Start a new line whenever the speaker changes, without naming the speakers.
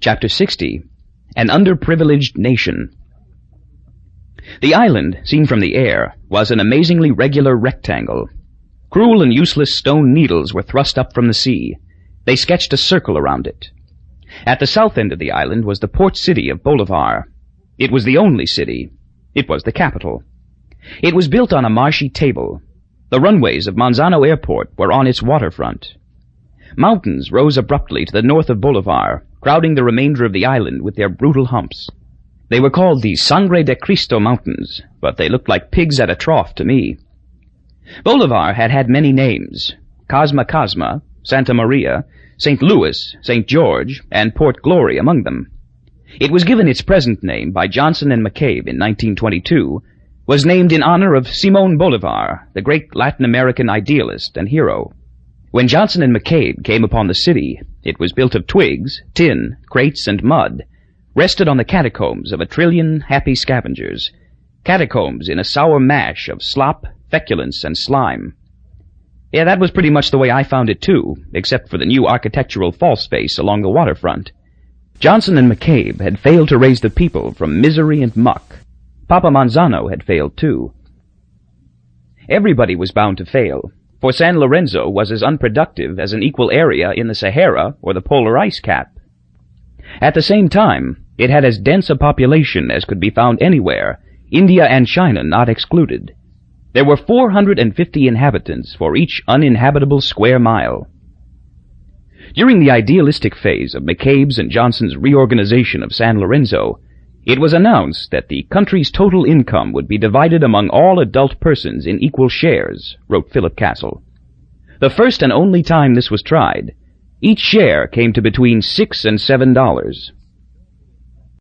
Chapter 60. An Underprivileged Nation. The island, seen from the air, was an amazingly regular rectangle. Cruel and useless stone needles were thrust up from the sea. They sketched a circle around it. At the south end of the island was the port city of Bolivar. It was the only city. It was the capital. It was built on a marshy table. The runways of Manzano Airport were on its waterfront. Mountains rose abruptly to the north of Bolivar, crowding the remainder of the island with their brutal humps. They were called the Sangre de Cristo Mountains, but they looked like pigs at a trough to me. Bolivar had had many names: Casma, Santa Maria, St. Louis, St. George, and Port Glory among them. It was given its present name by Johnson and McCabe in 1922, was named in honor of Simón Bolívar, the great Latin American idealist and hero. When Johnson and McCabe came upon the city, it was built of twigs, tin, crates, and mud, rested on the catacombs of 1 trillion happy scavengers, catacombs in a sour mash of slop, feculence, and slime. Yeah, that was pretty much the way I found it too, except for the new architectural false face along the waterfront. Johnson and McCabe had failed to raise the people from misery and muck. Papa Manzano had failed too. Everybody was bound to fail, for San Lorenzo was as unproductive as an equal area in the Sahara or the polar ice cap. At the same time, it had as dense a population as could be found anywhere, India and China not excluded. There were 450 inhabitants for each uninhabitable square mile. During the idealistic phase of McCabe's and Johnson's reorganization of San Lorenzo, it was announced that the country's total income would be divided among all adult persons in equal shares, wrote Philip Castle. The first and only time this was tried, each share came to between $6 and $7.